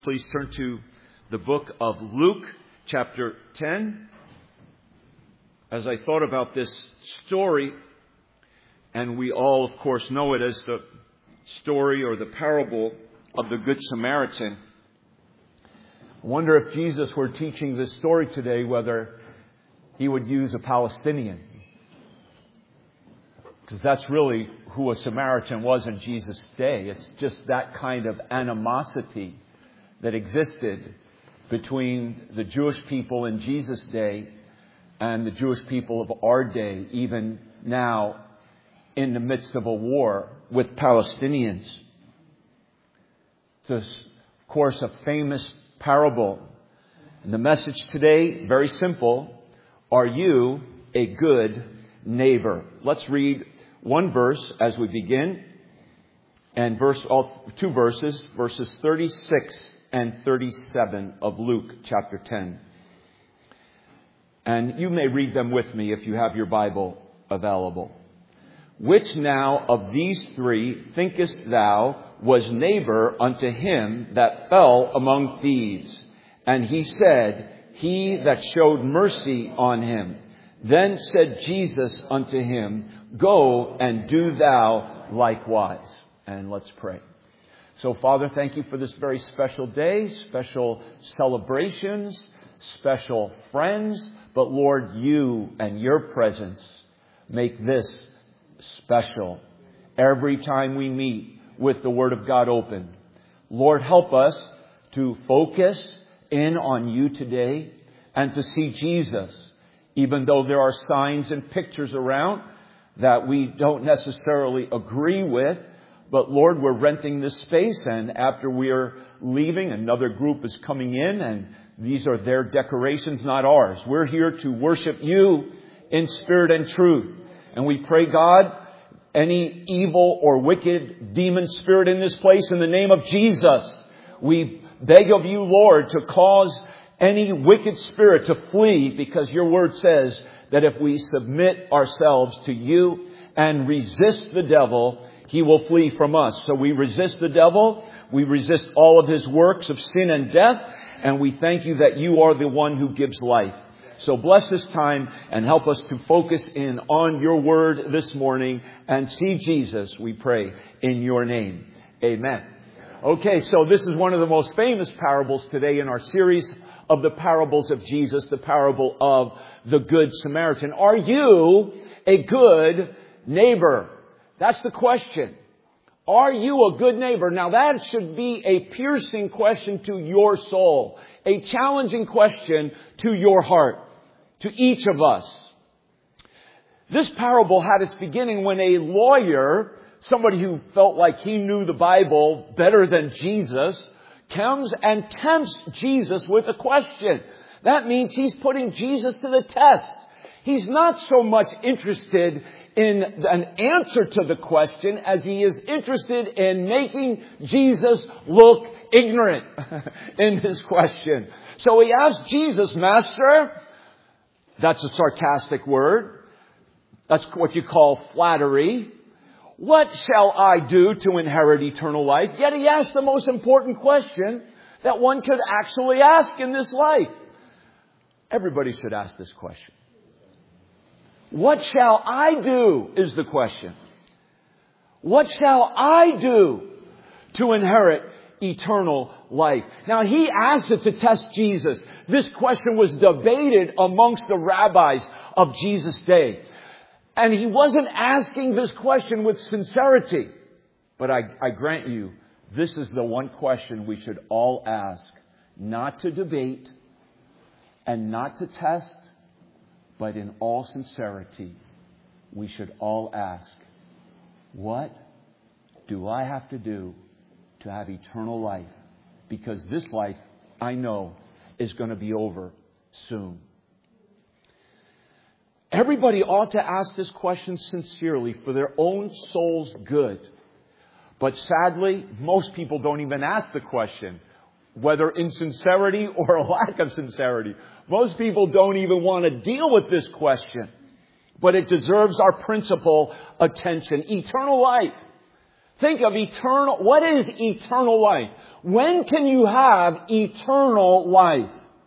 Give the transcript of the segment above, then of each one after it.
Please turn to the book of Luke, chapter 10. As I thought about this story, and we all, of course, know it as the story or the parable of the Good Samaritan, I wonder if Jesus were teaching this story today, whether he would use a Palestinian. Because that's really who a Samaritan was in Jesus' day. It's just that kind of animosity that existed between the Jewish people in Jesus' day and the Jewish people of our day, even now in the midst of a war with Palestinians. It's, of course, a famous parable. And the message today, very simple: are you a good neighbor? Let's read one verse as we begin, and two verses, verses 36 and 37 of Luke chapter 10. And you may read them with me if you have your Bible available. Which now of these three thinkest thou was neighbor unto him that fell among thieves? And he said, He that showed mercy on him. Then said Jesus unto him, Go and do thou likewise. And let's pray. So, Father, thank you for this very special day, special celebrations, special friends. But, Lord, you and your presence make this special every time we meet with the Word of God open. Lord, help us to focus in on you today and to see Jesus, even though there are signs and pictures around that we don't necessarily agree with. But Lord, we're renting this space, and after we're leaving, another group is coming in, and these are their decorations, not ours. We're here to worship you in spirit and truth. And we pray, God, any evil or wicked demon spirit in this place, in the name of Jesus, we beg of you, Lord, to cause any wicked spirit to flee, because your word says that if we submit ourselves to you and resist the devil, he will flee from us. So we resist the devil. We resist all of his works of sin and death. And we thank you that you are the one who gives life. So bless this time and help us to focus in on your word this morning and see Jesus, we pray, in your name. Amen. Okay, so this is one of the most famous parables today in our series of the parables of Jesus, the parable of the Good Samaritan. Are you a good neighbor? That's the question. Are you a good neighbor? Now that should be a piercing question to your soul. A challenging question to your heart. To each of us. This parable had its beginning when a lawyer, somebody who felt like he knew the Bible better than Jesus, comes and tempts Jesus with a question. That means he's putting Jesus to the test. He's not so much interested in an answer to the question as he is interested in making Jesus look ignorant in his question. So he asked Jesus, Master, that's a sarcastic word. That's what you call flattery. What shall I do to inherit eternal life? Yet he asked the most important question that one could actually ask in this life. Everybody should ask this question. What shall I do is the question. What shall I do to inherit eternal life? Now, he asked it to test Jesus. This question was debated amongst the rabbis of Jesus' day. And he wasn't asking this question with sincerity. But I grant you, this is the one question we should all ask. Not to debate and not to test, but in all sincerity, we should all ask, what do I have to do to have eternal life? Because this life, I know, is going to be over soon. Everybody ought to ask this question sincerely for their own soul's good. But sadly, most people don't even ask the question, whether in sincerity or a lack of sincerity. Most people don't even want to deal with this question. But it deserves our principal attention. Eternal life. Think of eternal. What is eternal life? When can you have eternal life?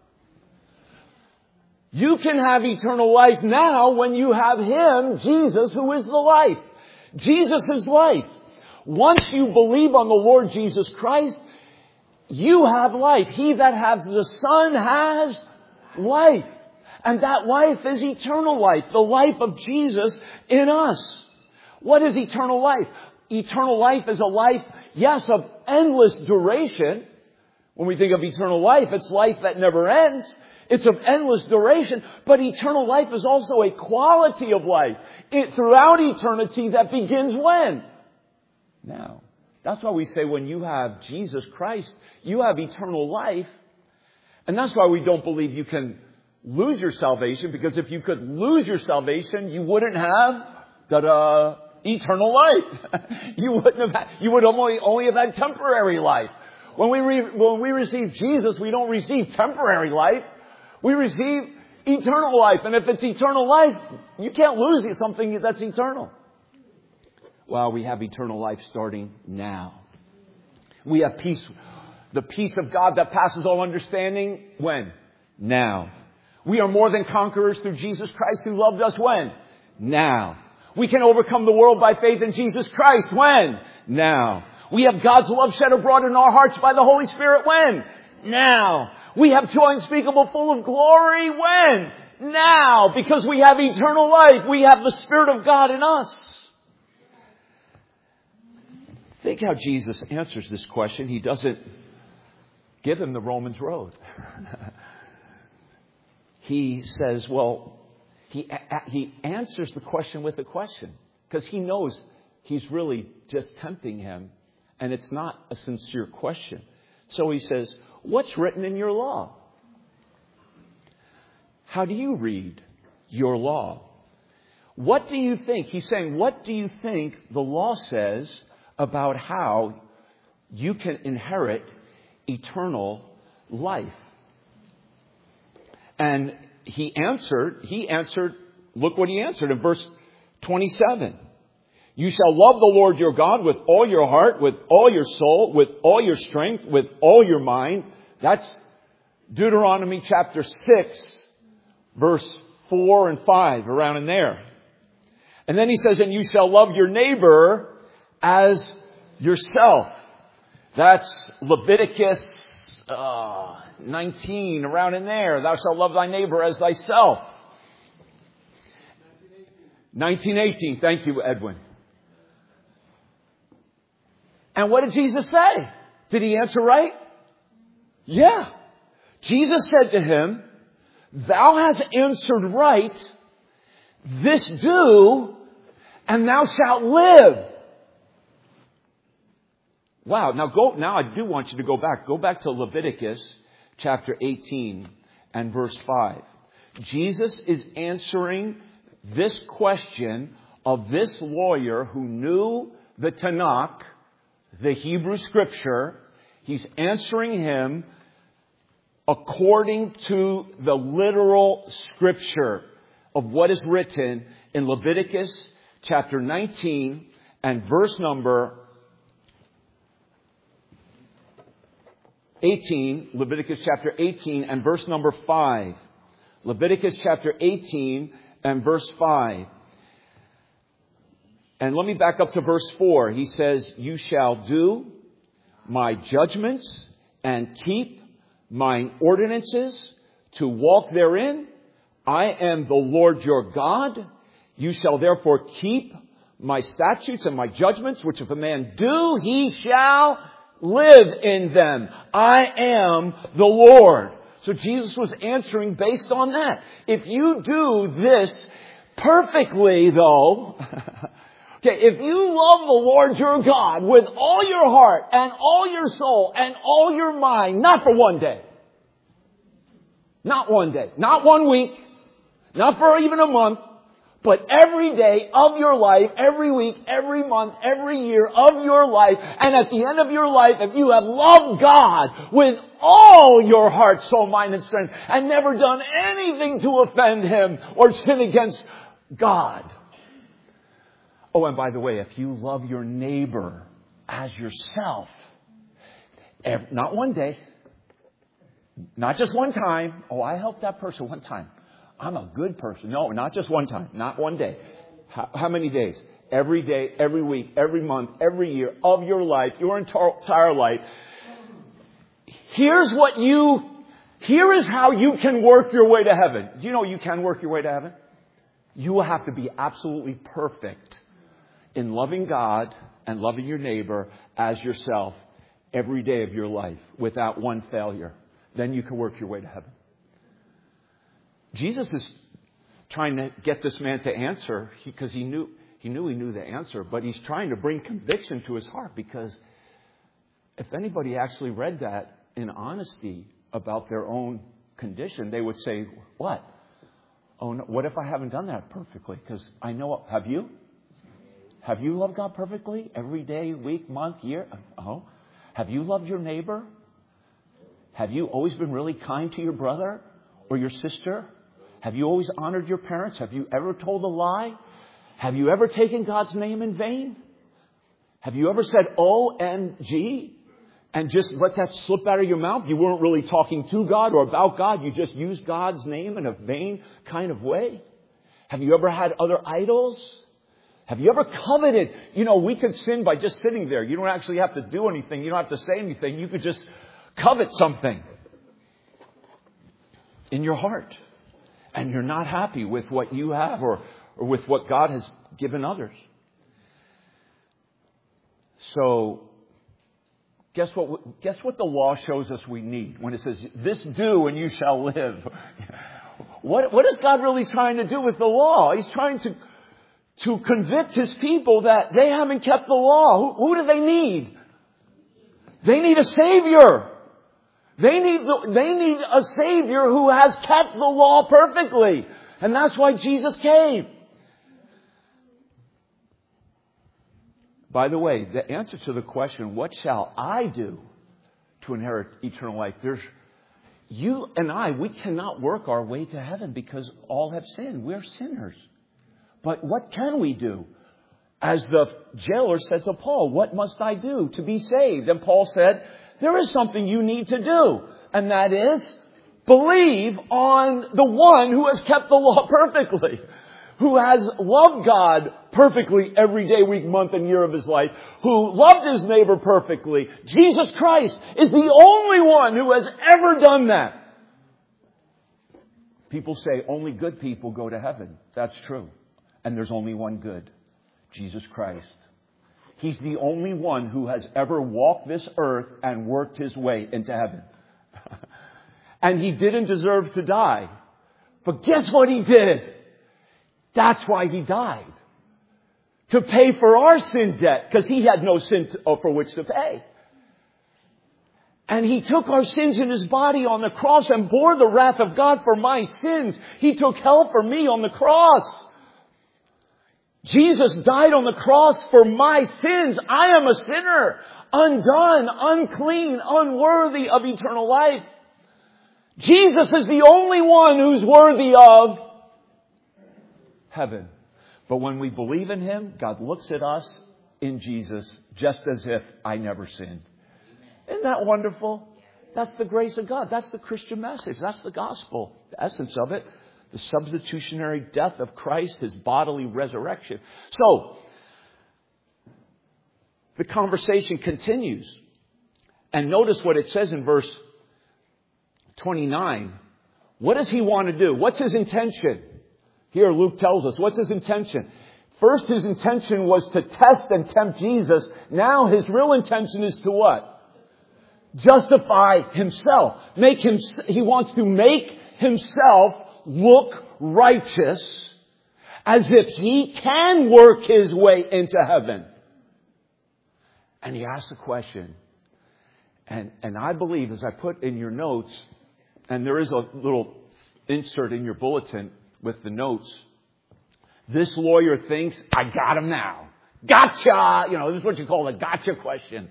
You can have eternal life now when you have Him, Jesus, who is the life. Jesus is life. Once you believe on the Lord Jesus Christ, you have life. He that has the Son has life. And that life is eternal life, the life of Jesus in us. What is eternal life? Eternal life is a life, yes, of endless duration. When we think of eternal life, it's life that never ends. It's of endless duration. But eternal life is also a quality of life throughout eternity that begins when? Now. That's why we say when you have Jesus Christ, you have eternal life. And that's why we don't believe you can lose your salvation, because if you could lose your salvation, you wouldn't have, eternal life. You would only have had temporary life. When we receive Jesus, we don't receive temporary life. We receive eternal life. And if it's eternal life, you can't lose something that's eternal. Well, we have eternal life starting now. We have peace, the peace of God that passes all understanding. When? Now. We are more than conquerors through Jesus Christ who loved us. When? Now. We can overcome the world by faith in Jesus Christ. When? Now. We have God's love shed abroad in our hearts by the Holy Spirit. When? Now. We have joy unspeakable full of glory. When? Now. Because we have eternal life. We have the Spirit of God in us. Think how Jesus answers this question. He doesn't give him the Romans road. He says, well, he answers the question with a question, because he knows he's really just tempting him, and it's not a sincere question. So he says, what's written in your law? How do you read your law? What do you think? He's saying, what do you think the law says about how you can inherit eternal life? And he answered, look what he answered in verse 27. You shall love the Lord your God with all your heart, with all your soul, with all your strength, with all your mind. That's Deuteronomy chapter 6, verse 4 and 5, around in there. And then he says, and you shall love your neighbor as yourself. That's Leviticus 19, around in there. Thou shalt love thy neighbor as thyself. 19:18. Thank you, Edwin. And what did Jesus say? Did he answer right? Yeah. Jesus said to him, thou hast answered right. This do, and thou shalt live. Wow. Now I do want you to go back. Go back to Leviticus chapter 18 and verse 5. Jesus is answering this question of this lawyer who knew the Tanakh, the Hebrew scripture. He's answering him according to the literal scripture of what is written in Leviticus chapter 19 and verse number 18, Leviticus chapter 18 and verse number 5. Leviticus chapter 18 and verse 5. And let me back up to verse 4. He says, you shall do my judgments and keep mine ordinances to walk therein. I am the Lord your God. You shall therefore keep my statutes and my judgments, which if a man do, he shall live in them. I am the Lord. So Jesus was answering based on that. If you do this perfectly, though, okay, if you love the Lord your God with all your heart and all your soul and all your mind, not for one day, not one day, not 1 week, not for even a month, but every day of your life, every week, every month, every year of your life, and at the end of your life, if you have loved God with all your heart, soul, mind, and strength, and never done anything to offend Him or sin against God. Oh, and by the way, if you love your neighbor as yourself, Not one day. Not just one time. Oh, I helped that person one time. I'm a good person. No, not just one time. Not one day. How many days? Every day, every week, every month, every year of your life, your entire life. Here is how you can work your way to heaven. Do you know you can work your way to heaven? You will have to be absolutely perfect in loving God and loving your neighbor as yourself every day of your life without one failure. Then you can work your way to heaven. Jesus is trying to get this man to answer because he knew he knew the answer, but he's trying to bring conviction to his heart, because if anybody actually read that in honesty about their own condition, they would say, what? Oh, no, what if I haven't done that perfectly? Because I know, have you? Have you loved God perfectly every day, week, month, year? Oh. Have you loved your neighbor? Have you always been really kind to your brother or your sister? Have you always honored your parents? Have you ever told a lie? Have you ever taken God's name in vain? Have you ever said O-N-G and just let that slip out of your mouth? You weren't really talking to God or about God. You just used God's name in a vain kind of way. Have you ever had other idols? Have you ever coveted? You know, we could sin by just sitting there. You don't actually have to do anything. You don't have to say anything. You could just covet something in your heart. And you're not happy with what you have or with what God has given others. So, guess what the law shows us we need when it says, this do and you shall live. What is God really trying to do with the law? He's trying to convict His people that they haven't kept the law. Who do they need? They need a Savior. They need a Savior who has kept the law perfectly. And that's why Jesus came. By the way, the answer to the question, what shall I do to inherit eternal life? You and I, we cannot work our way to heaven because all have sinned. We're sinners. But what can we do? As the jailer said to Paul, what must I do to be saved? And Paul said, there is something you need to do. And that is believe on the one who has kept the law perfectly, who has loved God perfectly every day, week, month, and year of his life, who loved his neighbor perfectly. Jesus Christ is the only one who has ever done that. People say only good people go to heaven. That's true. And there's only one good, Jesus Christ. He's the only one who has ever walked this earth and worked his way into heaven. And he didn't deserve to die. But guess what he did? That's why he died. To pay for our sin debt, because he had no sin for which to pay. And he took our sins in his body on the cross and bore the wrath of God for my sins. He took hell for me on the cross. Jesus died on the cross for my sins. I am a sinner, undone, unclean, unworthy of eternal life. Jesus is the only one who's worthy of heaven. But when we believe in Him, God looks at us in Jesus just as if I never sinned. Isn't that wonderful? That's the grace of God. That's the Christian message. That's the gospel. The essence of it. The substitutionary death of Christ, His bodily resurrection. So, the conversation continues. And notice what it says in verse 29. What does He want to do? What's His intention? Here Luke tells us. What's His intention? First, His intention was to test and tempt Jesus. Now His real intention is to what? Justify Himself. He wants to make Himself look righteous, as if He can work His way into heaven. And He asks a question. And I believe, as I put in your notes, and there is a little insert in your bulletin with the notes, this lawyer thinks, I got him now. Gotcha! This is what you call a gotcha question.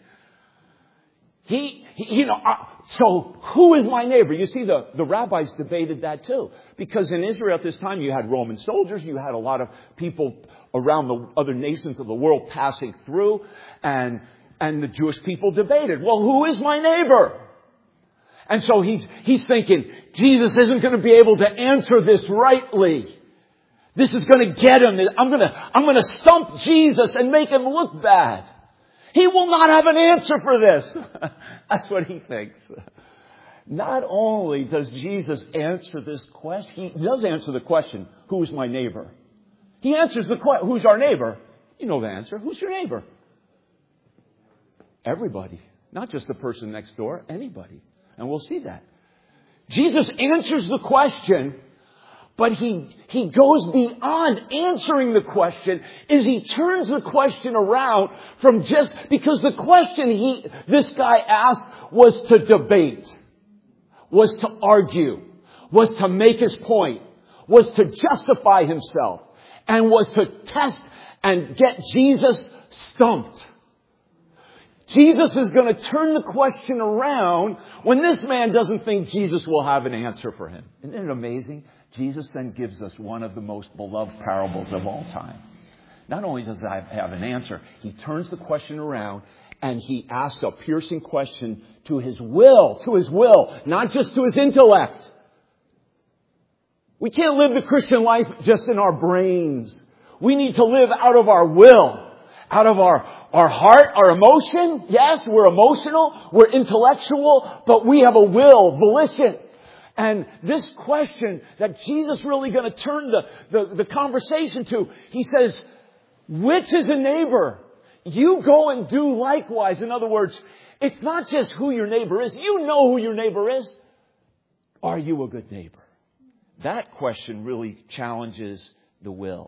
So who is my neighbor? You see, the rabbis debated that too. Because in Israel at this time, you had Roman soldiers. You had a lot of people around the other nations of the world passing through. And And the Jewish people debated, well, who is my neighbor? And so he's thinking, Jesus isn't going to be able to answer this rightly. This is going to get him. I'm going to stump Jesus and make him look bad. He will not have an answer for this. That's what he thinks. Not only does Jesus answer this question, he does answer the question, who is my neighbor? He answers the question, who's our neighbor? You know the answer. Who's your neighbor? Everybody. Not just the person next door. Anybody. And we'll see that. Jesus answers the question, but he goes beyond answering the question as he turns the question around from just, because the question this guy asked was to debate, was to argue, was to make his point, was to justify himself, and was to test and get Jesus stumped. Jesus is going to turn the question around when this man doesn't think Jesus will have an answer for him. Isn't it amazing? Jesus then gives us one of the most beloved parables of all time. Not only does he have an answer, he turns the question around and he asks a piercing question to his will, not just to his intellect. We can't live the Christian life just in our brains. We need to live out of our will, out of our heart, our emotion. Yes, we're emotional, we're intellectual, but we have a will, volition. And this question that Jesus really going to turn the conversation to, he says, which is a neighbor? You go and do likewise. In other words, it's not just who your neighbor is. You know who your neighbor is. Are you a good neighbor? That question really challenges the will.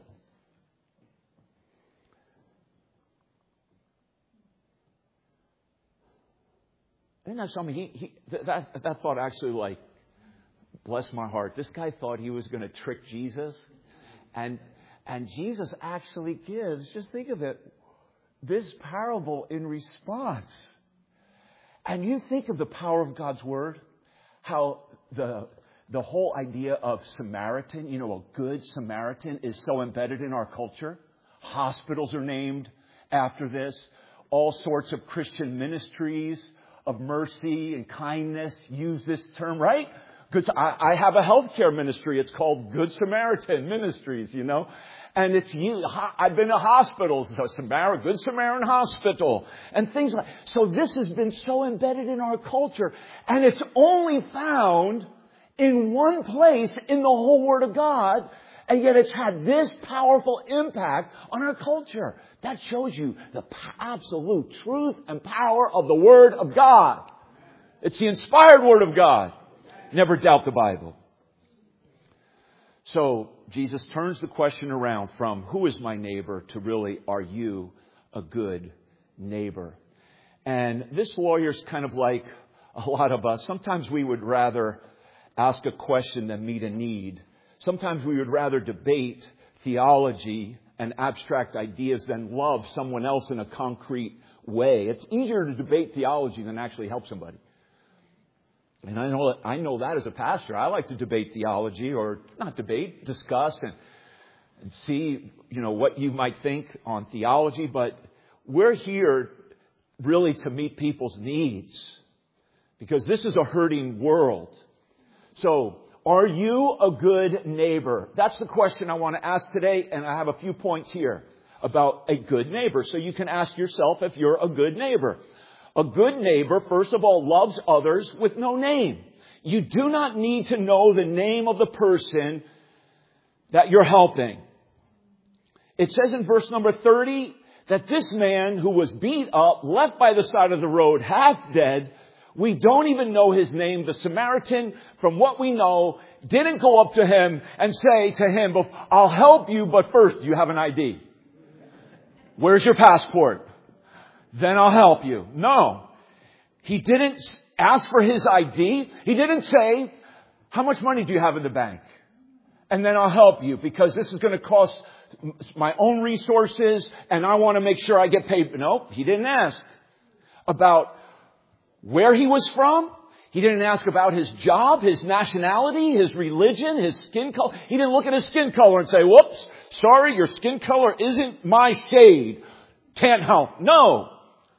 Isn't that something? That thought actually bless my heart. This guy thought he was going to trick Jesus. And Jesus actually gives, just think of it, this parable in response. And you think of the power of God's Word, how the whole idea of Samaritan, a good Samaritan is so embedded in our culture. Hospitals are named after this. All sorts of Christian ministries of mercy and kindness use this term, right? Because I have a healthcare ministry. It's called Good Samaritan Ministries, And I've been to hospitals, Good Samaritan Hospital, and things like that. So this has been so embedded in our culture. And it's only found in one place in the whole Word of God. And yet it's had this powerful impact on our culture. That shows you the absolute truth and power of the Word of God. It's the inspired Word of God. Never doubt the Bible. So Jesus turns the question around from who is my neighbor to really, are you a good neighbor? And this lawyer's kind of like a lot of us. Sometimes we would rather ask a question than meet a need. Sometimes we would rather debate theology and abstract ideas than love someone else in a concrete way. It's easier to debate theology than actually help somebody. And I know that as a pastor. I like to debate theology, or not debate, discuss and see, what you might think on theology. But we're here really to meet people's needs, because this is a hurting world. So, are you a good neighbor? That's the question I want to ask today, and I have a few points here about a good neighbor. So you can ask yourself if you're a good neighbor. A good neighbor, first of all, loves others with no name. You do not need to know the name of the person that you're helping. It says in verse number 30 that this man who was beat up, left by the side of the road, half dead, we don't even know his name. The Samaritan, from what we know, didn't go up to him and say to him, I'll help you, but first, do you have an ID? Where's your passport? Then I'll help you. No. He didn't ask for his ID. He didn't say, how much money do you have in the bank? And then I'll help you, because this is going to cost my own resources and I want to make sure I get paid. No, he didn't ask about where he was from. He didn't ask about his job, his nationality, his religion, his skin color. He didn't look at his skin color and say, whoops, sorry, your skin color isn't my shade. Can't help. No.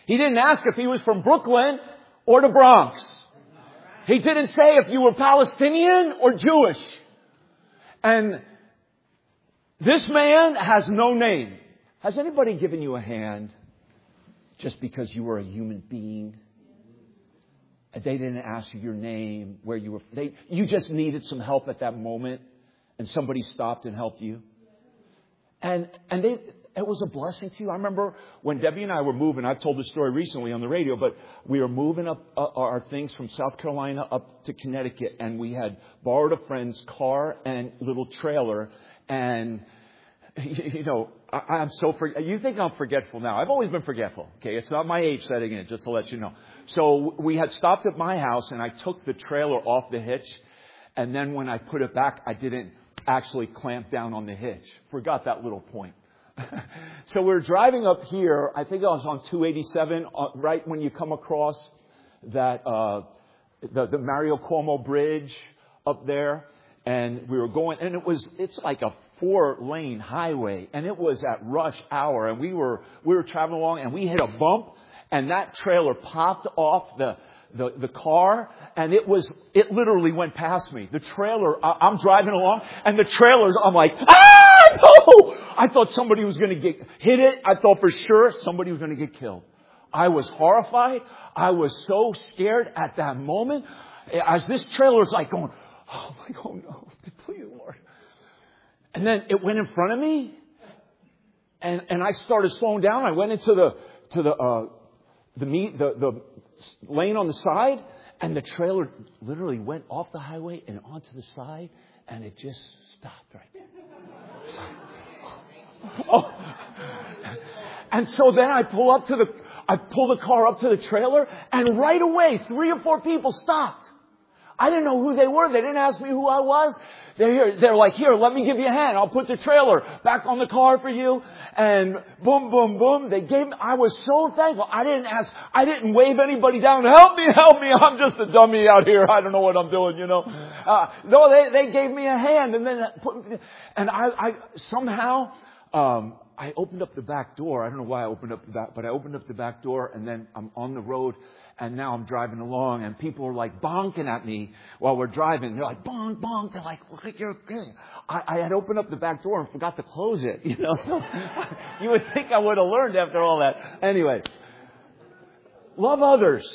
He didn't ask if he was from Brooklyn or the Bronx. He didn't say if you were Palestinian or Jewish. And this man has no name. Has anybody given you a hand just because you were a human being? They didn't ask you your name, where you were. You just needed some help at that moment, and somebody stopped and helped you. And it was a blessing to you. I remember when Debbie and I were moving. I've told this story recently on the radio, but we were moving up our things from South Carolina up to Connecticut, and we had borrowed a friend's car and little trailer. And you know, I'm so you think I'm forgetful now? I've always been forgetful. Okay, it's not my age setting in, just to let you know. So we had stopped at my house, and I took the trailer off the hitch, and then when I put it back, I didn't actually clamp down on the hitch. Forgot that little point. So we're driving up here. I think I was on 287, right when you come across that the Mario Cuomo Bridge up there, and we were going, and it's like a 4-lane highway, and it was at rush hour, and we were traveling along, and we hit a bump, and that trailer popped off the car, and it literally went past me. The trailer, I'm driving along, and the trailers, I'm like, no! I thought somebody was going to hit it. I thought for sure somebody was going to get killed. I was horrified. I was so scared at that moment, as this trailer is like going, oh my God, no, please, Lord. And then it went in front of me, and I started slowing down. I went into the lane on the side, and the trailer literally went off the highway and onto the side, and it just stopped right there. Oh. And so then I pull the car up to the trailer, and right away 3 or 4 people stopped. I didn't know who they were. They didn't ask me who I was. They're like, here, let me give you a hand. I'll put the trailer back on the car for you. And boom, boom, boom. I was so thankful. I didn't wave anybody down. Help me. I'm just a dummy out here. I don't know what I'm doing, you know. No, they gave me a hand. And I somehow, I opened up the back door. I don't know why I opened up the back, but I opened up the back door, and then I'm on the road. And now I'm driving along, and people are like bonking at me while we're driving. They're like, bonk, bonk. They're like, look at your thing. I had opened up the back door and forgot to close it, you know. So you would think I would have learned after all that. Anyway, love others.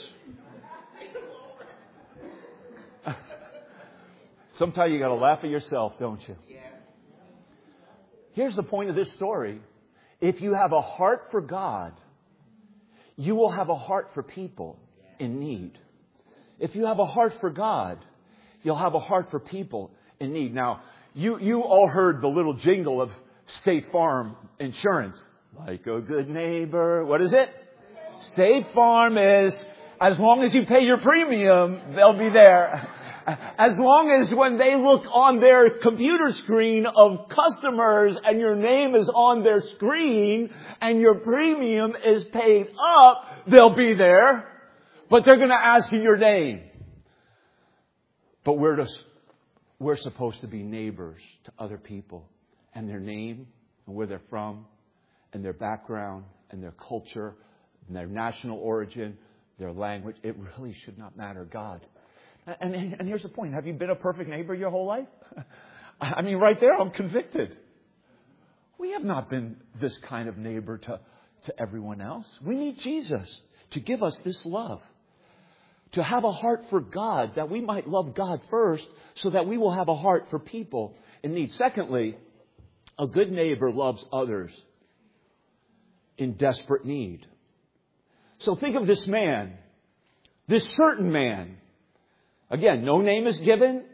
Sometimes you got to laugh at yourself, don't you? Here's the point of this story. If you have a heart for God, you will have a heart for people in need. If you have a heart for God, you'll have a heart for people in need. Now, you all heard the little jingle of State Farm Insurance. Like a good neighbor. What is it? State Farm is, as long as you pay your premium, they'll be there. As long as when they look on their computer screen of customers and your name is on their screen and your premium is paid up, they'll be there. But they're going to ask you your name. But we're supposed to be neighbors to other people, and their name and where they're from and their background and their culture and their national origin, their language. It really should not matter. God. And here's the point. Have you been a perfect neighbor your whole life? I mean, right there, I'm convicted. We have not been this kind of neighbor to everyone else. We need Jesus to give us this love. To have a heart for God, that we might love God first, so that we will have a heart for people in need. Secondly, a good neighbor loves others in desperate need. So think of this man, this certain man. Again, no name is given.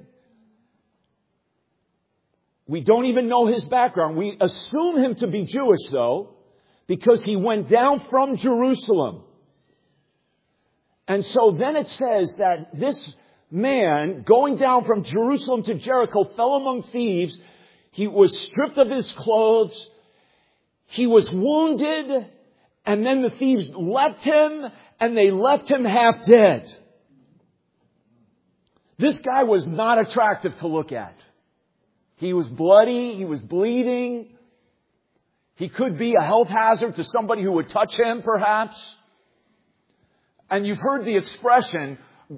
We don't even know his background. We assume him to be Jewish, though, because he went down from Jerusalem. And so then it says that this man, going down from Jerusalem to Jericho, fell among thieves. He was stripped of his clothes. He was wounded. And then the thieves left him, and they left him half dead. This guy was not attractive to look at. He was bloody. He was bleeding. He could be a health hazard to somebody who would touch him, perhaps. And you've heard the expression,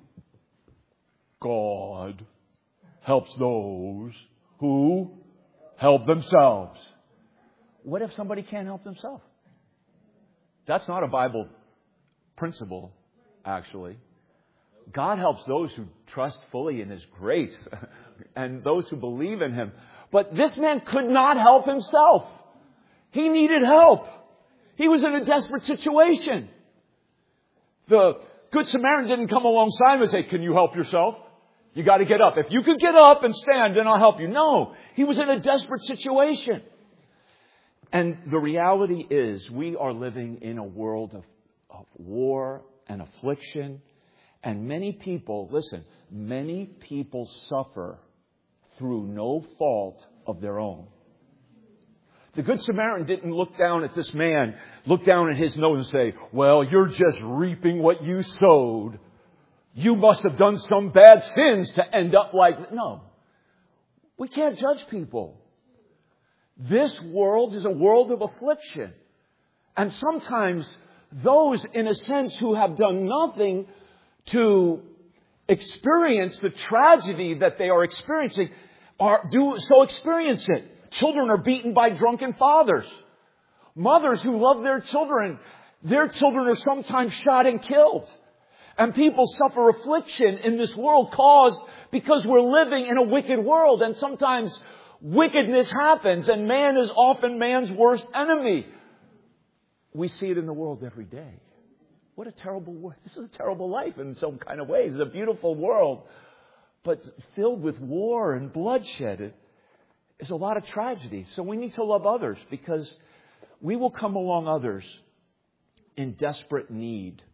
God helps those who help themselves. What if somebody can't help themselves? That's not a Bible principle, actually. God helps those who trust fully in His grace and those who believe in Him. But this man could not help himself. He needed help. He was in a desperate situation. The Good Samaritan didn't come alongside him and say, can you help yourself? You got to get up. If you could get up and stand, then I'll help you. No, he was in a desperate situation. And the reality is we are living in a world of war and affliction. And many people, listen, many people suffer through no fault of their own. The Good Samaritan didn't look down at this man, look down at his nose and say, well, you're just reaping what you sowed. You must have done some bad sins to end up like that. No. We can't judge people. This world is a world of affliction. And sometimes those, in a sense, who have done nothing to experience the tragedy that they are experiencing, do so experience it. Children are beaten by drunken fathers. Mothers who love their children are sometimes shot and killed. And people suffer affliction in this world caused because we're living in a wicked world. And sometimes wickedness happens and man is often man's worst enemy. We see it in the world every day. What a terrible world. This is a terrible life in some kind of ways. It's a beautiful world, but filled with war and bloodshed. It's a lot of tragedy. So we need to love others because we will come along others in desperate need.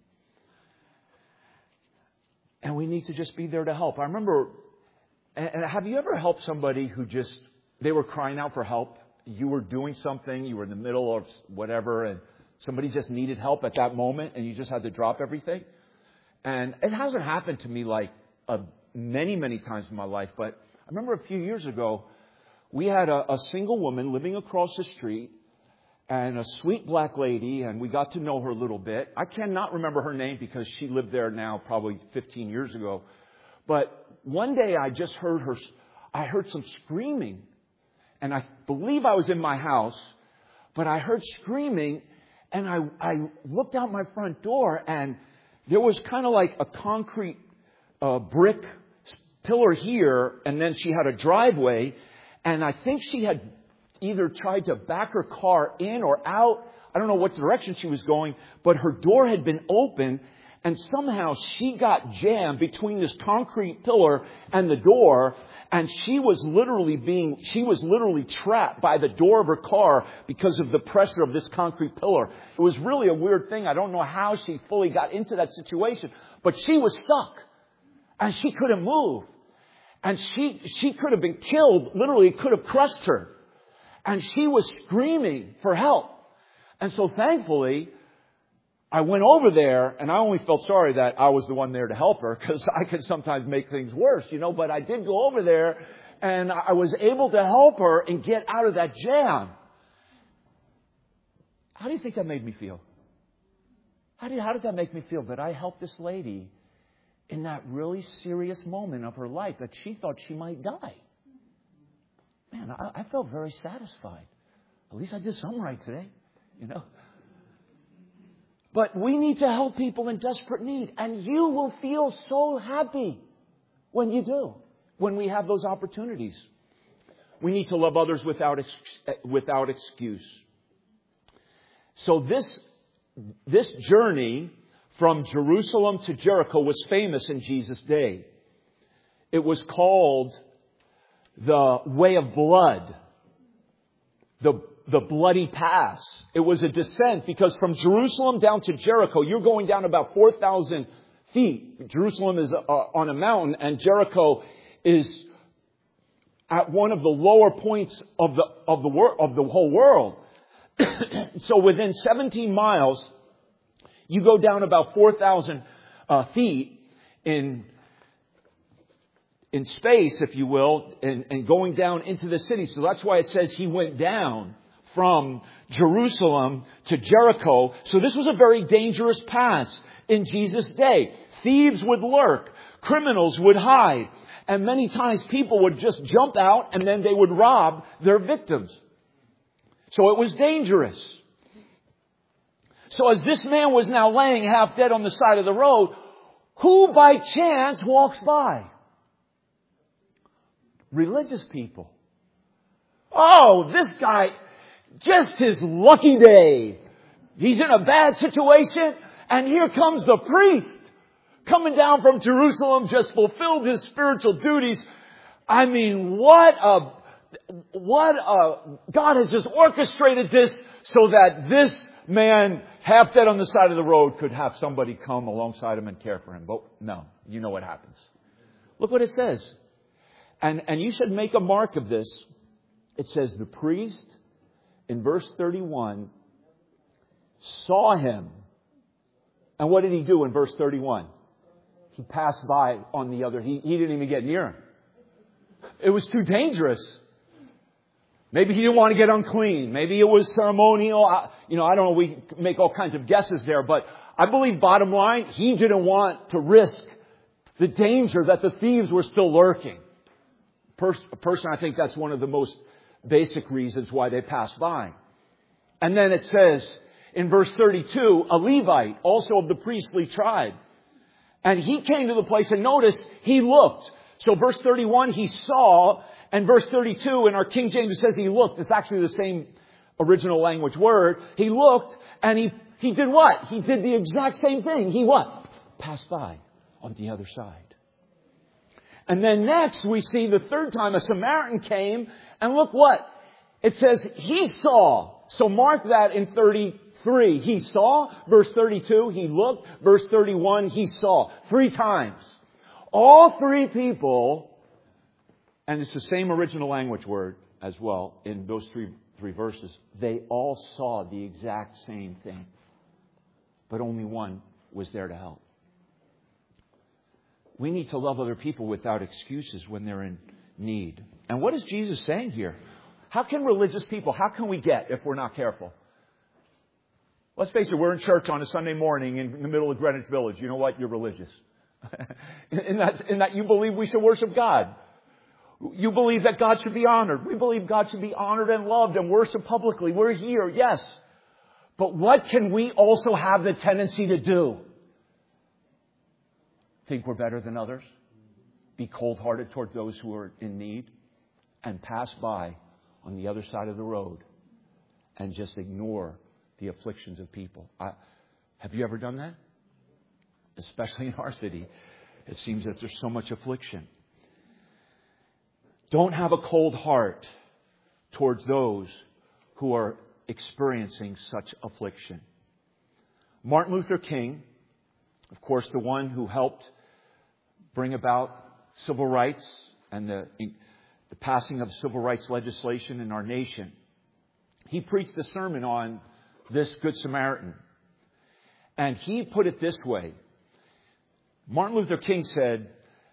And we need to just be there to help. I remember, and have you ever helped somebody who they were crying out for help? You were doing something, you were in the middle of whatever, and somebody just needed help at that moment, and you just had to drop everything? And it hasn't happened to me like many, many times in my life, but I remember a few years ago, we had a single woman living across the street and a sweet black lady, and we got to know her a little bit. I cannot remember her name because she lived there now probably 15 years ago. But one day I just heard some screaming. And I believe I was in my house, but I heard screaming, and I looked out my front door, and there was kind of like a concrete brick pillar here, and then she had a driveway. And I think she had either tried to back her car in or out. I don't know what direction she was going, but her door had been open and somehow she got jammed between this concrete pillar and the door. And she was literally trapped by the door of her car because of the pressure of this concrete pillar. It was really a weird thing. I don't know how she fully got into that situation, but she was stuck and she couldn't move. And she could have been killed, literally could have crushed her. And she was screaming for help. And so thankfully, I went over there, and I only felt sorry that I was the one there to help her, because I could sometimes make things worse, but I did go over there, and I was able to help her and get out of that jam. How do you think that made me feel? How did that make me feel that I helped this lady in that really serious moment of her life that she thought she might die? Man, I felt very satisfied. At least I did something right today, But we need to help people in desperate need. And you will feel so happy when you do, when we have those opportunities. We need to love others without excuse. So this journey from Jerusalem to Jericho was famous in Jesus' day. It was called the Way of Blood, the Bloody Pass. It was a descent because from Jerusalem down to Jericho, you're going down about 4,000 feet. Jerusalem is on a mountain, and Jericho is at one of the lower points of the whole world. So within 17 miles, you go down about 4,000 feet in space, if you will, and going down into the city. So that's why it says he went down from Jerusalem to Jericho. So this was a very dangerous pass. in Jesus' day. Thieves would lurk. Criminals would hide. And many times people would just jump out and then they would rob their victims. So it was dangerous. So as this man was now laying half dead on the side of the road, who by chance walks by? Religious people. Oh, this guy, just his lucky day. He's in a bad situation, and here comes the priest coming down from Jerusalem, just fulfilled his spiritual duties. I mean, God has just orchestrated this so that this man, half dead on the side of the road, could have somebody come alongside him and care for him. But no, you know what happens. Look what it says. And you should make a mark of this. It says the priest, in verse 31, saw him. And what did he do in verse 31? He passed by on the other. He didn't even get near him. It was too dangerous. Maybe he didn't want to get unclean. Maybe it was ceremonial. I don't know. We make all kinds of guesses there. But I believe bottom line, he didn't want to risk the danger that the thieves were still lurking. I think that's one of the most basic reasons why they passed by. And then it says in verse 32, a Levite, also of the priestly tribe. And he came to the place, and notice, he looked. So verse 31, he saw, and verse 32, in our King James, it says he looked. It's actually the same original language word. He looked, and he did what? He did the exact same thing. He what? Passed by on the other side. And then next, we see the third time a Samaritan came, and look what? It says he saw. So mark that in 33. He saw. Verse 32, he looked. Verse 31, he saw. 3 times. All 3 people, and it's the same original language word as well in those three verses, they all saw the exact same thing. But only one was there to help. We need to love other people without excuses when they're in need. And what is Jesus saying here? How can religious people, how can we get if we're not careful? Let's face it, we're in church on a Sunday morning in the middle of Greenwich Village. You know what? You're religious. in that you believe we should worship God. You believe that God should be honored. We believe God should be honored and loved and worshiped publicly. We're here, yes. But what can we also have the tendency to do? Think we're better than others? Be cold-hearted toward those who are in need? And pass by on the other side of the road and just ignore the afflictions of people. Have you ever done that? Especially in our city. It seems that there's so much affliction. Don't have a cold heart towards those who are experiencing such affliction. Martin Luther King, of course, the one who helped bring about civil rights and the passing of civil rights legislation in our nation. He preached a sermon on this Good Samaritan. And he put it this way. Martin Luther King said,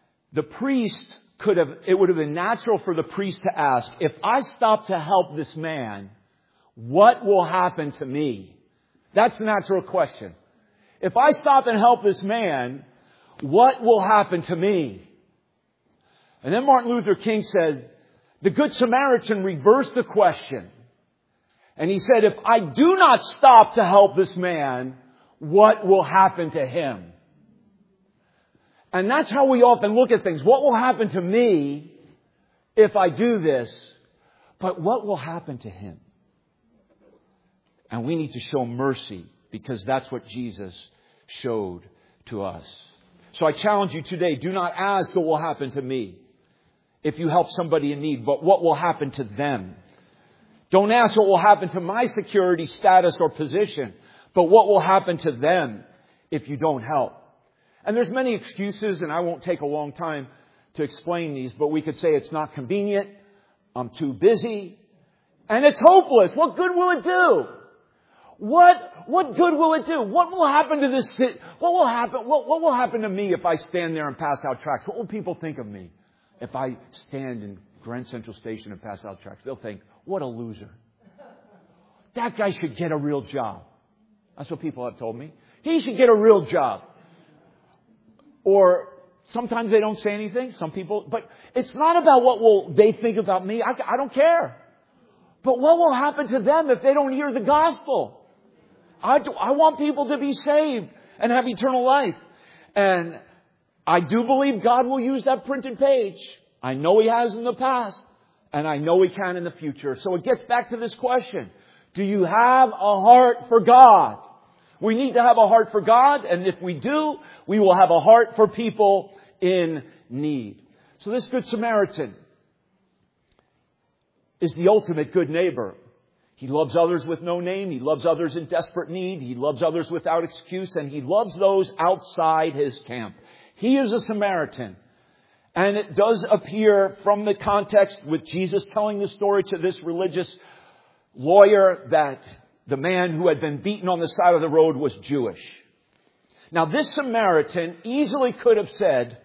it would have been natural for the priest to ask, if I stop to help this man, what will happen to me? That's the natural question. If I stop and help this man, what will happen to me? And then Martin Luther King said, the Good Samaritan reversed the question. And he said, if I do not stop to help this man, what will happen to him? And that's how we often look at things. What will happen to me if I do this? But what will happen to him? And we need to show mercy because that's what Jesus showed to us. So I challenge you today, do not ask what will happen to me if you help somebody in need, but what will happen to them. Don't ask what will happen to my security, status, or position, but what will happen to them if you don't help. And there's many excuses, and I won't take a long time to explain these, but we could say it's not convenient, I'm too busy, and it's hopeless. What good will it do? What good will it do? What will happen to this city? What will happen to me if I stand there and pass out tracts? What will people think of me if I stand in Grand Central Station and pass out tracts? They'll think, what a loser. That guy should get a real job. That's what people have told me. He should get a real job. Or sometimes they don't say anything, some people, but it's not about what will they think about me. I don't care. But what will happen to them if they don't hear the gospel? I want people to be saved and have eternal life. And I do believe God will use that printed page. I know He has in the past. And I know He can in the future. So it gets back to this question. Do you have a heart for God? We need to have a heart for God. And if we do, we will have a heart for people in need. So this Good Samaritan is the ultimate good neighbor. He loves others with no name. He loves others in desperate need. He loves others without excuse. And He loves those outside His camp. He is a Samaritan. And it does appear from the context with Jesus telling the story to this religious lawyer that the man who had been beaten on the side of the road was Jewish. Now this Samaritan easily could have said,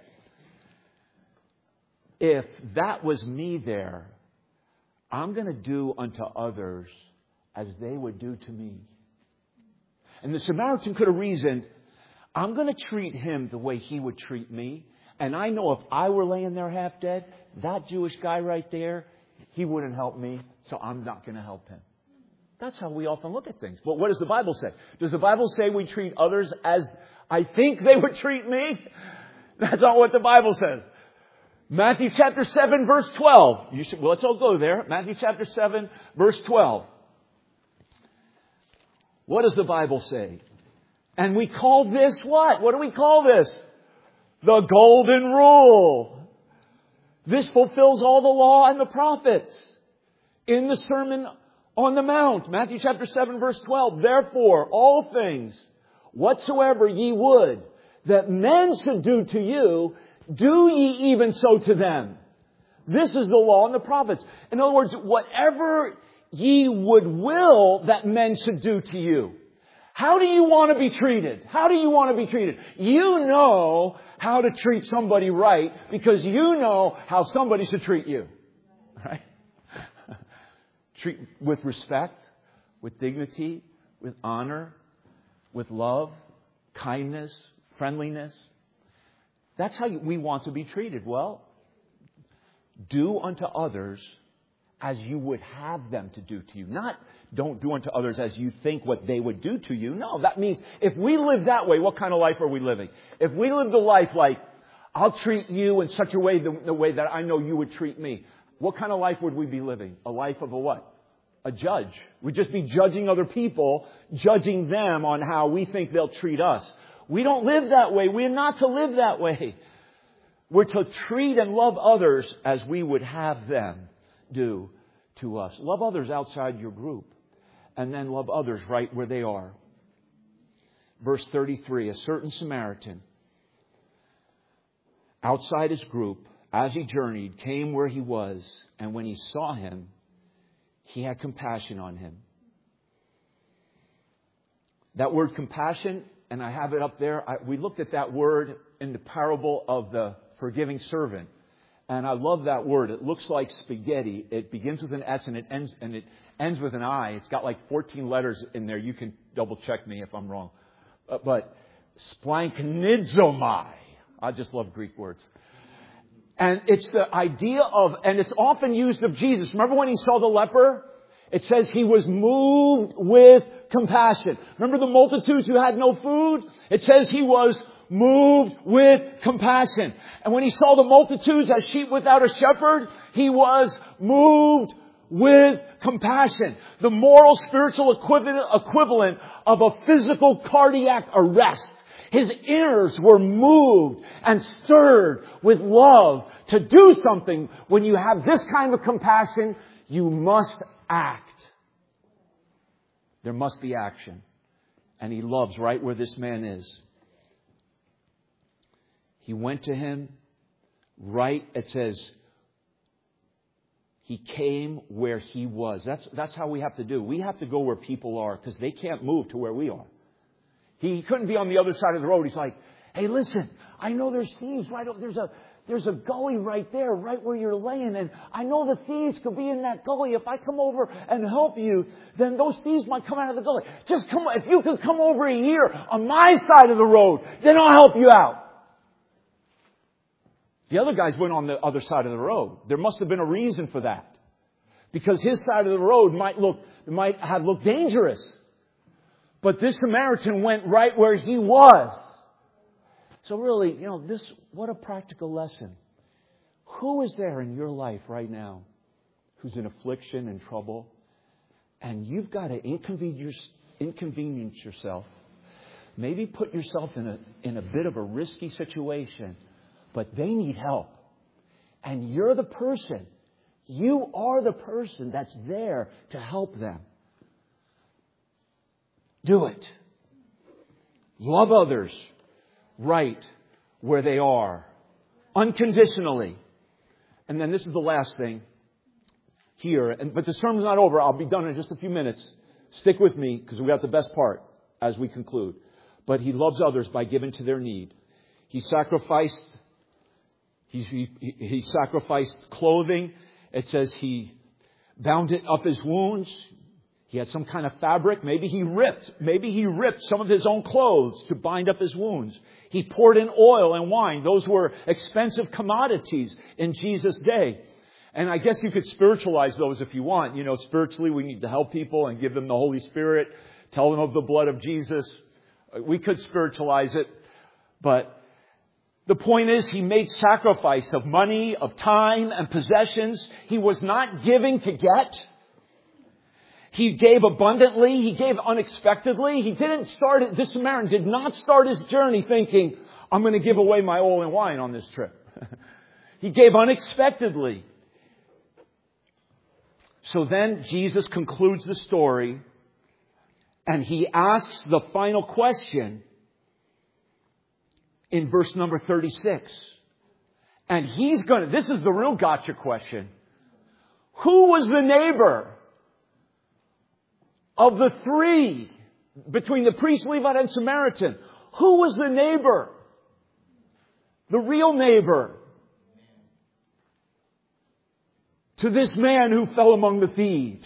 if that was me there, I'm going to do unto others as they would do to me. And the Samaritan could have reasoned, I'm going to treat him the way he would treat me. And I know if I were laying there half dead, that Jewish guy right there, he wouldn't help me, so I'm not going to help him. That's how we often look at things. But what does the Bible say? Does the Bible say we treat others as I think they would treat me? That's not what the Bible says. Matthew chapter 7, verse 12. Let's all go there. Matthew chapter 7, verse 12. What does the Bible say? And we call this what? What do we call this? The golden rule. This fulfills all the law and the prophets. In the Sermon on the Mount, Matthew chapter 7, verse 12. Therefore, all things, whatsoever ye would, that men should do to you, do ye even so to them. This is the law and the prophets. In other words, whatever ye would will that men should do to you. How do you want to be treated? How do you want to be treated? You know how to treat somebody right because you know how somebody should treat you. Right? Treat with respect, with dignity, with honor, with love, kindness, friendliness. That's how we want to be treated. Well, do unto others as you would have them to do to you. Not don't do unto others as you think what they would do to you. No, that means if we live that way, what kind of life are we living? If we live the life like, I'll treat you in such a way, the way that I know you would treat me, what kind of life would we be living? A life of a what? A judge. We'd just be judging other people, judging them on how we think they'll treat us. We don't live that way. We're not to live that way. We're to treat and love others as we would have them do to us. Love others outside your group. And then love others right where they are. Verse 33, a certain Samaritan outside his group, as he journeyed, came where he was. And when he saw him, he had compassion on him. That word compassion, and I have it up there. We looked at that word in the parable of the forgiving servant. And I love that word. It looks like spaghetti. It begins with an S and it ends with an I. It's got like 14 letters in there. You can double check me if I'm wrong. But splanknizomai. I just love Greek words. And it's the idea of, and it's often used of Jesus. Remember when he saw the leper? It says he was moved with compassion. Remember the multitudes who had no food? It says he was moved with compassion. And when he saw the multitudes as sheep without a shepherd, he was moved with compassion. The moral, spiritual equivalent of a physical cardiac arrest. His ears were moved and stirred with love to do something. When you have this kind of compassion, you must act. There must be action. And he loves right where this man is. He went to him right, it says, he came where he was. That's how we have to do. We have to go where people are because they can't move to where we are. He couldn't be on the other side of the road. He's like, hey, listen, I know there's thieves right over. there's a gully right there, right where you're laying. And I know the thieves could be in that gully. If I come over and help you, then those thieves might come out of the gully. Just come, if you could come over here on my side of the road, then I'll help you out. The other guys went on the other side of the road. There must have been a reason for that. Because his side of the road might have looked dangerous. But this Samaritan went right where he was. So really, what a practical lesson. Who is there in your life right now who's in affliction and trouble? And you've got to inconvenience yourself. Maybe put yourself in a bit of a risky situation. But they need help. And you're the person. You are the person that's there to help them. Do it. Love others right where they are. Unconditionally. And then this is the last thing here. But the sermon's not over. I'll be done in just a few minutes. Stick with me because we got the best part as we conclude. But he loves others by giving to their need. He sacrificed clothing. It says he bound it up his wounds. He had some kind of fabric. Maybe he ripped some of his own clothes to bind up his wounds. He poured in oil and wine. Those were expensive commodities in Jesus' day. And I guess you could spiritualize those if you want. Spiritually we need to help people and give them the Holy Spirit. Tell them of the blood of Jesus. We could spiritualize it. But the point is, he made sacrifice of money, of time, and possessions. He was not giving to get. He gave abundantly. He gave unexpectedly. This Samaritan did not start his journey thinking, I'm going to give away my oil and wine on this trip. He gave unexpectedly. So then Jesus concludes the story, and he asks the final question in verse number 36. And this is the real gotcha question. Who was the neighbor of the three between the priest, Levite, and Samaritan? Who was the neighbor? The real neighbor to this man who fell among the thieves.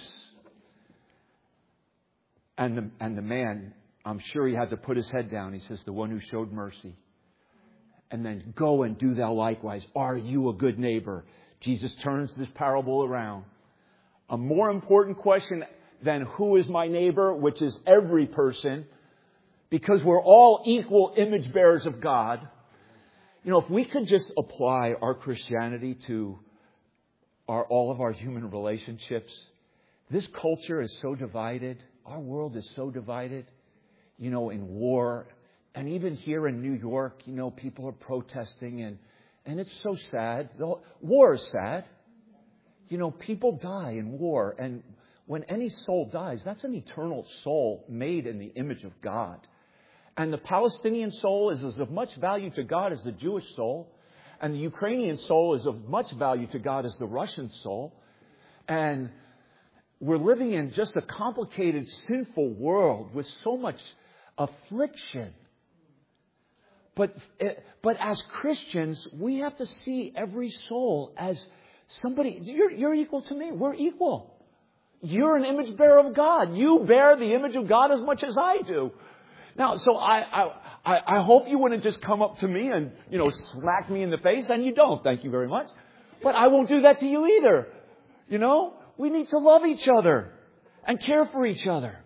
And the man, I'm sure he had to put his head down. He says, the one who showed mercy. And then go and do thou likewise. Are you a good neighbor? Jesus turns this parable around. A more important question than who is my neighbor, which is every person, because we're all equal image bearers of God. If we could just apply our Christianity to all of our human relationships. This culture is so divided. Our world is so divided, in war. And even here in New York, people are protesting and it's so sad. War is sad. People die in war. And when any soul dies, that's an eternal soul made in the image of God. And the Palestinian soul is as of much value to God as the Jewish soul. And the Ukrainian soul is of much value to God as the Russian soul. And we're living in just a complicated, sinful world with so much affliction. But as Christians, we have to see every soul as somebody. You're equal to me. We're equal. You're an image bearer of God. You bear the image of God as much as I do. Now, so I hope you wouldn't just come up to me and, smack me in the face. And you don't. Thank you very much. But I won't do that to you either. We need to love each other and care for each other.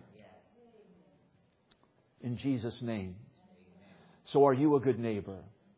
In Jesus' name. So are you a good neighbor?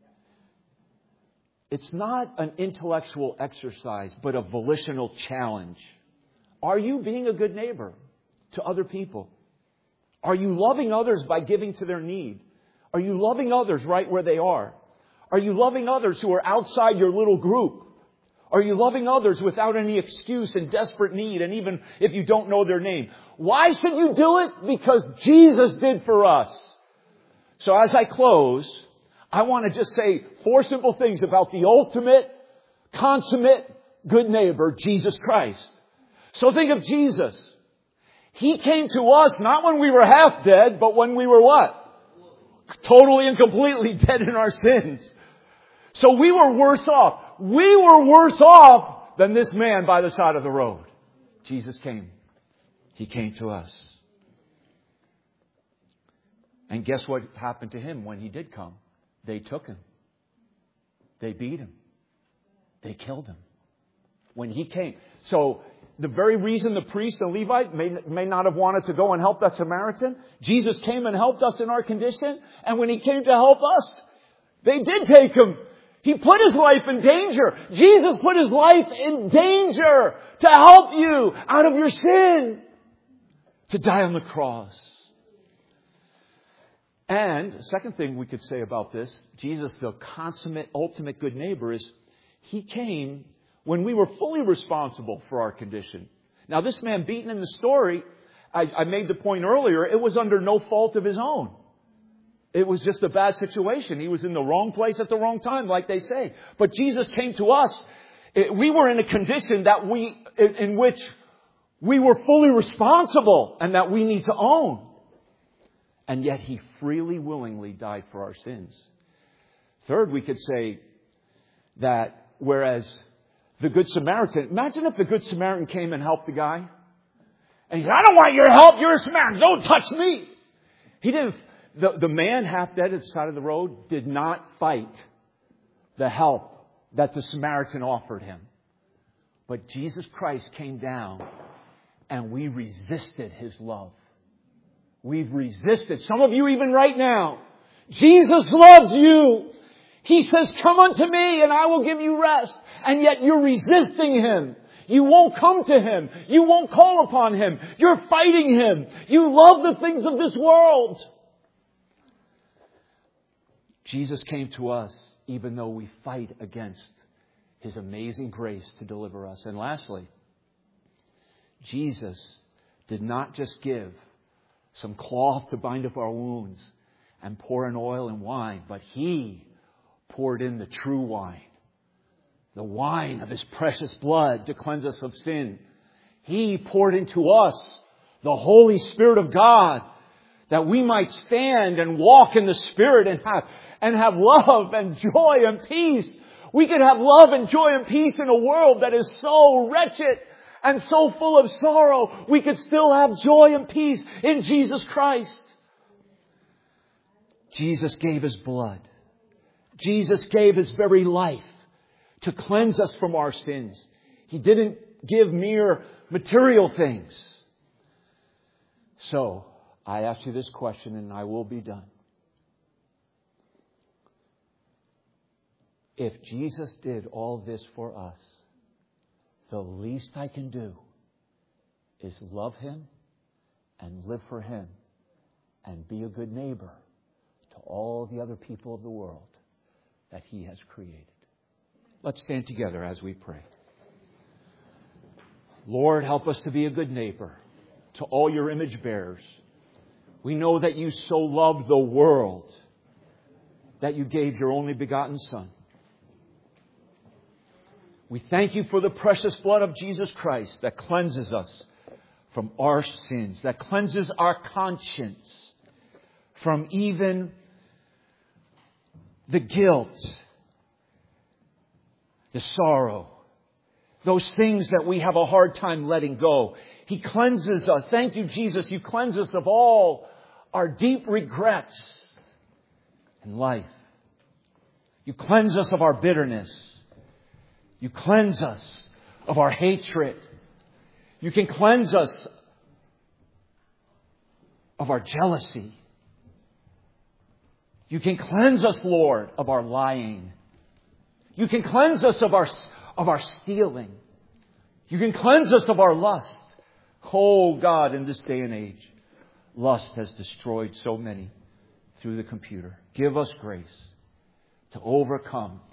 It's not an intellectual exercise, but a volitional challenge. Are you being a good neighbor to other people? Are you loving others by giving to their need? Are you loving others right where they are? Are you loving others who are outside your little group? Are you loving others without any excuse and desperate need, and even if you don't know their name? Why should you do it? Because Jesus did for us. So as I close, I want to just say 4 simple things about the ultimate, consummate, good neighbor, Jesus Christ. So think of Jesus. He came to us not when we were half dead, but when we were what? Totally and completely dead in our sins. So we were worse off. We were worse off than this man by the side of the road. Jesus came. He came to us. And guess what happened to him when he did come? They took him. They beat him. They killed him. When he came. So the very reason the priest and Levite may not have wanted to go and help that Samaritan, Jesus came and helped us in our condition. And when he came to help us, they did take him. He put his life in danger. Jesus put his life in danger to help you out of your sin. To die on the cross. And the second thing we could say about this, Jesus, the consummate, ultimate good neighbor, is he came when we were fully responsible for our condition. Now, this man beaten in the story, I made the point earlier, it was under no fault of his own. It was just a bad situation. He was in the wrong place at the wrong time, like they say. But Jesus came to us. We were in a condition in which we were fully responsible and that we need to own. And yet he freely, willingly died for our sins. Third, we could say that whereas the Good Samaritan, imagine if the Good Samaritan came and helped the guy. And he said, I don't want your help. You're a Samaritan. Don't touch me. He didn't. The man half dead at the side of the road did not fight the help that the Samaritan offered him. But Jesus Christ came down and we resisted his love. We've resisted. Some of you even right now. Jesus loves you. He says, come unto me and I will give you rest. And yet you're resisting him. You won't come to him. You won't call upon him. You're fighting him. You love the things of this world. Jesus came to us even though we fight against his amazing grace to deliver us. And lastly, Jesus did not just give some cloth to bind up our wounds and pour in oil and wine, but he poured in the true wine, the wine of his precious blood to cleanse us of sin. He poured into us the Holy Spirit of God that we might stand and walk in the Spirit and have love and joy and peace. We could have love and joy and peace in a world that is so wretched and so full of sorrow. We could still have joy and peace in Jesus Christ. Jesus gave his blood. Jesus gave his very life to cleanse us from our sins. He didn't give mere material things. So, I ask you this question and I will be done. If Jesus did all this for us, the least I can do is love him and live for him and be a good neighbor to all the other people of the world that he has created. Let's stand together as we pray. Lord, help us to be a good neighbor to all your image bearers. We know that you so loved the world that you gave your only begotten Son. We thank you for the precious blood of Jesus Christ that cleanses us from our sins, that cleanses our conscience from even the guilt, the sorrow, those things that we have a hard time letting go. He cleanses us. Thank you, Jesus. You cleanse us of all our deep regrets in life. You cleanse us of our bitterness. You cleanse us of our hatred. You can cleanse us of our jealousy. You can cleanse us, Lord, of our lying. You can cleanse us of our stealing. You can cleanse us of our lust. Oh God, in this day and age, lust has destroyed so many through the computer. Give us grace to overcome.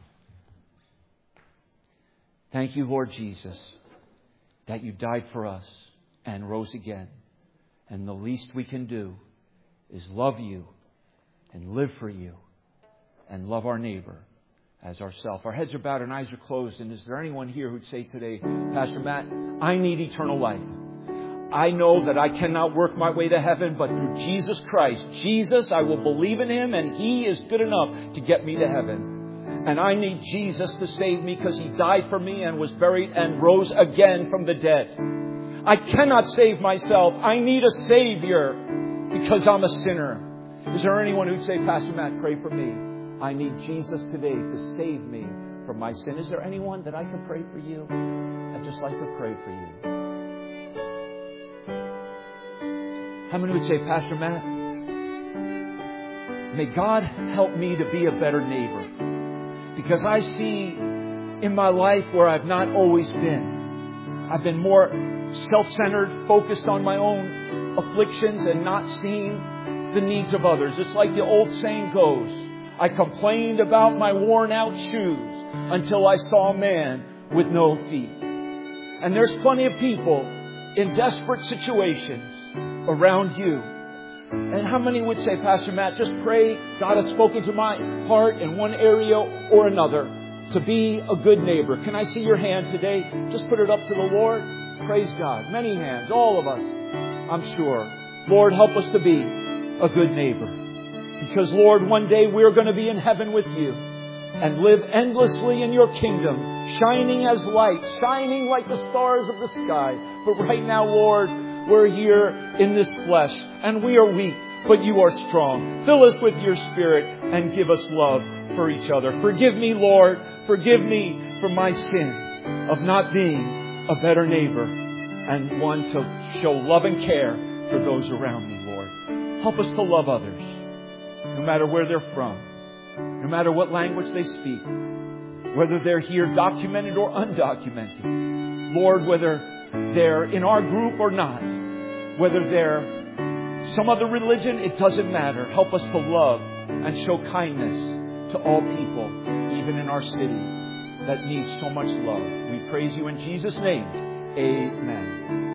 Thank you, Lord Jesus, that you died for us and rose again. And the least we can do is love you and live for you and love our neighbor as ourselves. Our heads are bowed and eyes are closed. And is there anyone here who'd say today, Pastor Matt, I need eternal life. I know that I cannot work my way to heaven, but through Jesus Christ, Jesus, I will believe in him and he is good enough to get me to heaven. And I need Jesus to save me because He died for me and was buried and rose again from the dead. I cannot save myself. I need a Savior because I'm a sinner. Is there anyone who'd say, Pastor Matt, pray for me? I need Jesus today to save me from my sin. Is there anyone that I can pray for you? I'd just like to pray for you. How many would say, Pastor Matt, may God help me to be a better neighbor? Because I see in my life where I've not always been. I've been more self-centered, focused on my own afflictions and not seeing the needs of others. It's like the old saying goes, I complained about my worn out shoes until I saw a man with no feet. And there's plenty of people in desperate situations around you. And how many would say, Pastor Matt, just pray God has spoken to my heart in one area or another to be a good neighbor. Can I see your hand today? Just put it up to the Lord. Praise God. Many hands, all of us, I'm sure. Lord, help us to be a good neighbor. Because, Lord, one day we're going to be in heaven with you and live endlessly in your kingdom, shining as light, shining like the stars of the sky. But right now, Lord, we're here in this flesh and we are weak, but you are strong. Fill us with your Spirit and give us love for each other. Forgive me, Lord. Forgive me for my sin of not being a better neighbor and one to show love and care for those around me, Lord. Help us to love others, no matter where they're from, no matter what language they speak, whether they're here documented or undocumented. Lord, whether they're in our group or not, whether they're some other religion, it doesn't matter. Help us to love and show kindness to all people, even in our city, that needs so much love. We praise you in Jesus' name. Amen.